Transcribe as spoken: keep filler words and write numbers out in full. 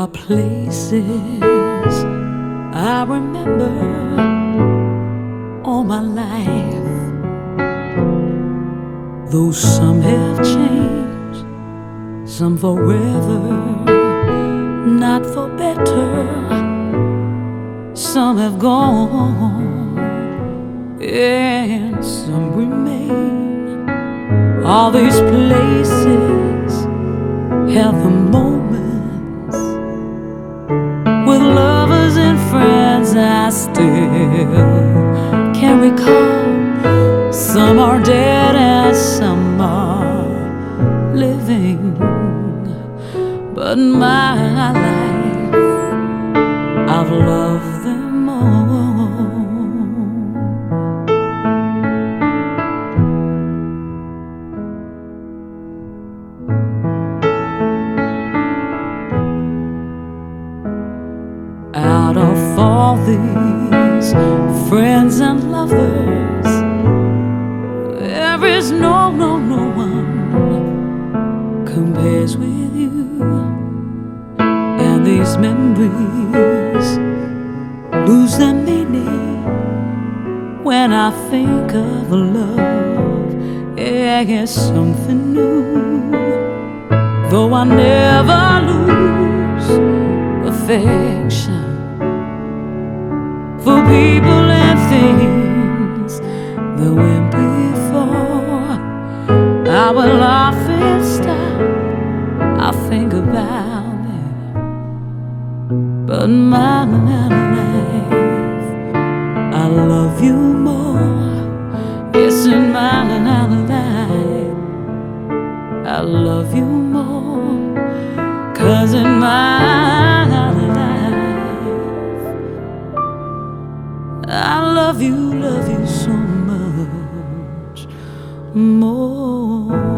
are places I remember all my life, though some have changed, some forever, not for better. Some have gone and some remain. All these places have the moments with lovers and friends I still can recall. Some are dead and some are living, but my life, I've loved them all. Out of all these friends and lovers, there is no, no, no one compares with you. And these memories lose their meaning when I think of love. Yeah, it's something new, though I never lose affection for people and things that went before. I will often stop, I think about it, but my life, I love you more. Yes, in my life, I love you more, 'cause in my life, I love you, love you so much more.